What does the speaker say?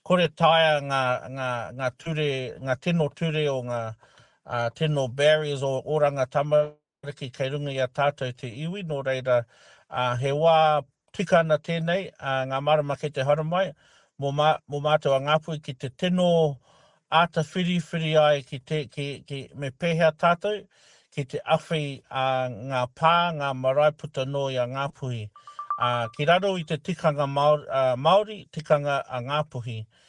kore taia ngā ture, ngā tino ture o ngā tino barriers o oranga tamariki kei runga i a tātou te iwi, no reira he wā tika ana tēnei, ngā marama kei te haramai, mo mātou a ngāpui ki te tino ata whiri ai ki me pēhea tātou, ki te awhi ngā pā, ngā marae puta no i a ngāpuhi. Ki raro i te tikanga Māori, tikanga a ngāpuhi,